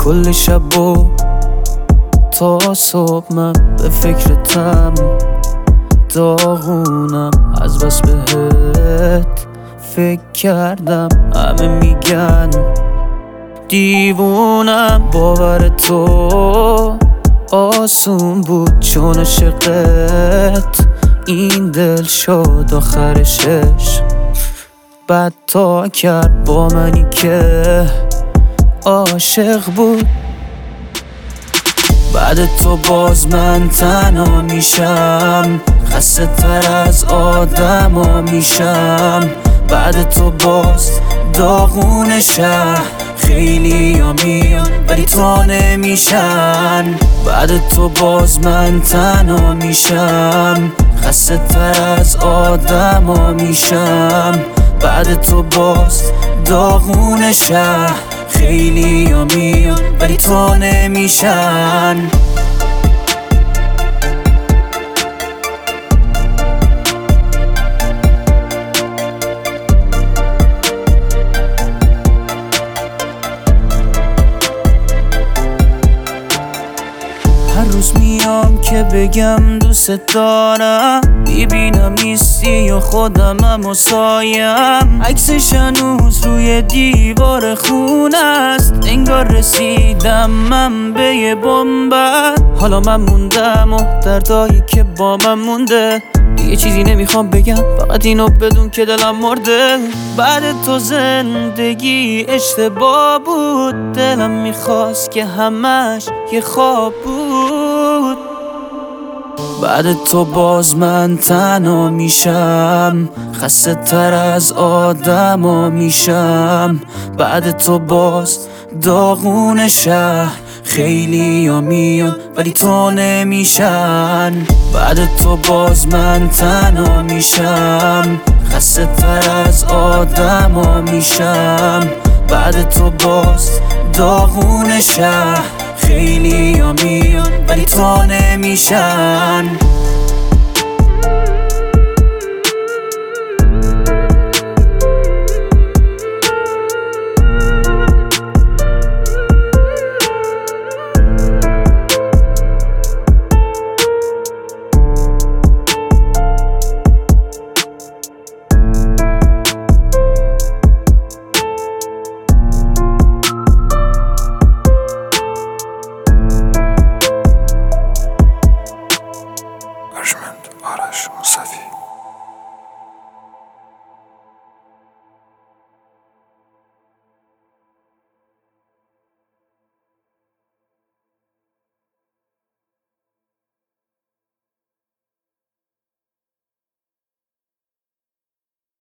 کل شب و تا صبح من به فکرتم، داغونم از بس بهت فکر کردم. همه میگن دیوونم، باور تو آسون بود چون عشقت این دل شد آخرشش بد تا کرد با منی که عاشق بود. بعد تو باز من تنها میشم، خسته تر از آدما میشم. بعد تو باز داغون شهر خیلی ها میان ولی تو نمیشن. بعد تو باز من تنها میشم، خسته تر از آدما میشم. بعد تو باز داغون شهر خیلی ها میان ولی تو نمیشن. هر روز میام که بگم دوست دارم، میبینم نیستی و خودمم و سایم. عکسش هنوز روی دیوار خونه است، انگار رسیدم من به یه بنبست. حالا من موندم و دردایی که با من مونده، دیگه چیزی نمیخوام بگم، فقط اینو بدون که دلم مرده. بعد تو زندگی اشتباه بود، دلم میخواست که همش یه خواب بود. بعد تو باز من تنها میشم، خسته تر از آدما میشم. بعد تو باز داغون شهر خیلی ها میان ولی تو نمیشن. بعد تو باز من تنها میشم، خسته تر از آدما میشم. بعد تو باز داغون شهر خیلی ها میان ولی تو نمیشن.